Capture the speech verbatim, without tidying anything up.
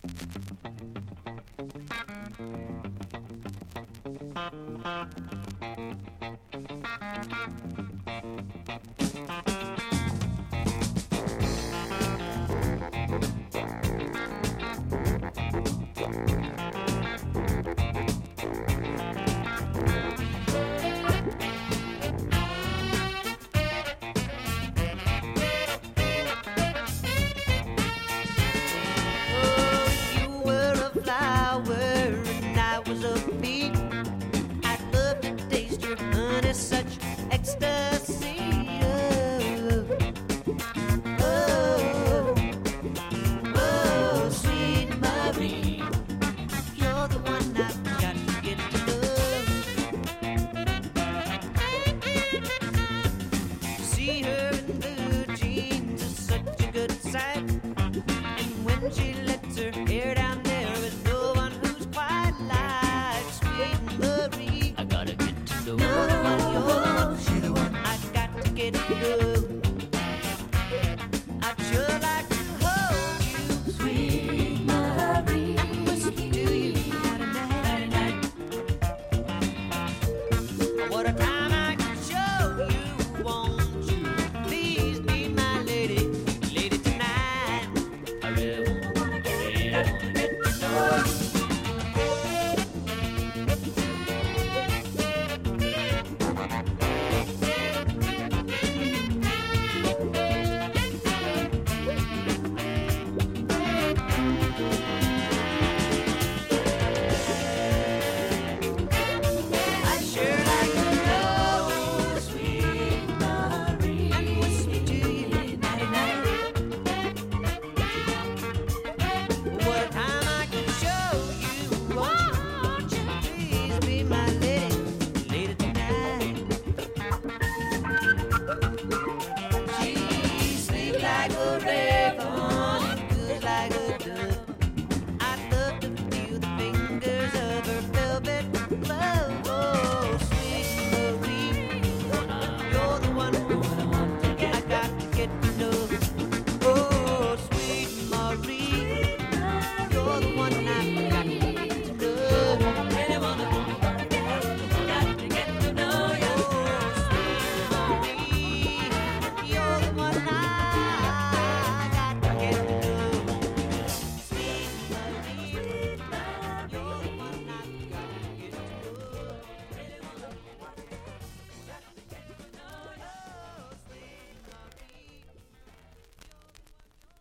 Such ecstasy, oh, oh, oh, sweet Marie, you're the one I've got to get to love. See her in blue jeans is such a good sight, and when she lets her